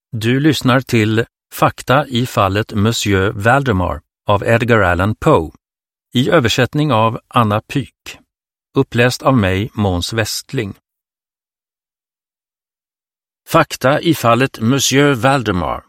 Du lyssnar till Fakta i fallet Monsieur Valdemar av Edgar Allan Poe i översättning av Anna Pyk. Uppläst av mig, Måns Westling. Fakta i fallet Monsieur Valdemar.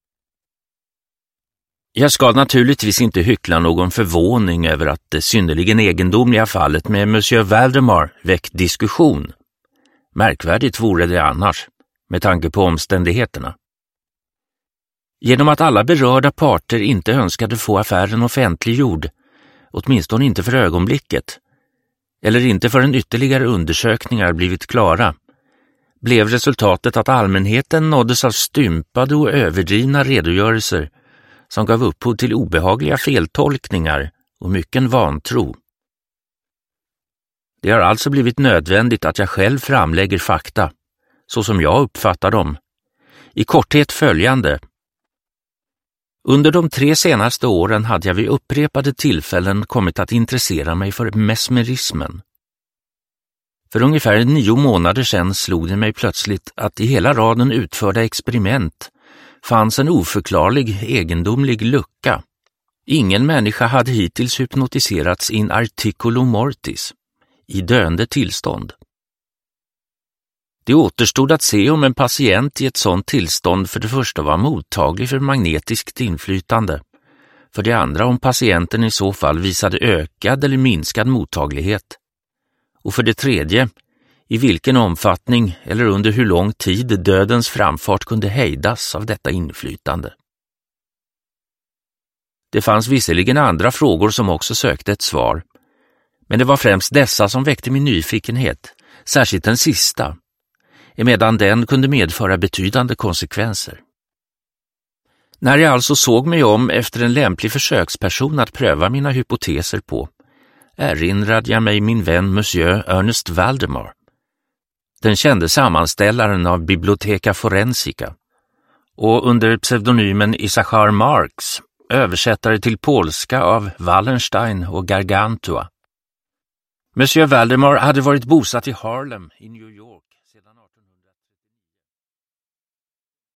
Jag ska naturligtvis inte hyckla någon förvåning över att det synnerligen egendomliga fallet med Monsieur Valdemar väckt diskussion. Märkvärdigt vore det annars, med tanke på omständigheterna. Genom att alla berörda parter inte önskade få affären offentliggjord, åtminstone inte för ögonblicket, eller inte förrän ytterligare undersökningar blivit klara, blev resultatet att allmänheten nåddes av stympade och överdrivna redogörelser som gav upphov till obehagliga feltolkningar och mycken vantro. Det har alltså blivit nödvändigt att jag själv framlägger fakta, så som jag uppfattar dem. I korthet följande. Under de 3 senaste åren hade jag vid upprepade tillfällen kommit att intressera mig för mesmerismen. För ungefär 9 månader sedan slog det mig plötsligt att i hela raden utförda experiment fanns en oförklarlig, egendomlig lucka. Ingen människa hade hittills hypnotiserats in articulo mortis, i döende tillstånd. Det återstod att se om en patient i ett sådant tillstånd för det första var mottaglig för magnetiskt inflytande, för det andra om patienten i så fall visade ökad eller minskad mottaglighet, och för det tredje i vilken omfattning eller under hur lång tid dödens framfart kunde hejdas av detta inflytande. Det fanns visserligen andra frågor som också sökte ett svar, men det var främst dessa som väckte min nyfikenhet, särskilt den sista, emedan den kunde medföra betydande konsekvenser. När jag alltså såg mig om efter en lämplig försöksperson att pröva mina hypoteser på, erinrade jag mig min vän Monsieur Ernest Valdemar, den kände sammanställaren av Bibliotheca Forensica, och under pseudonymen Issachar Marx, översättare till polska av Wallenstein och Gargantua. Monsieur Valdemar hade varit bosatt i Harlem i New York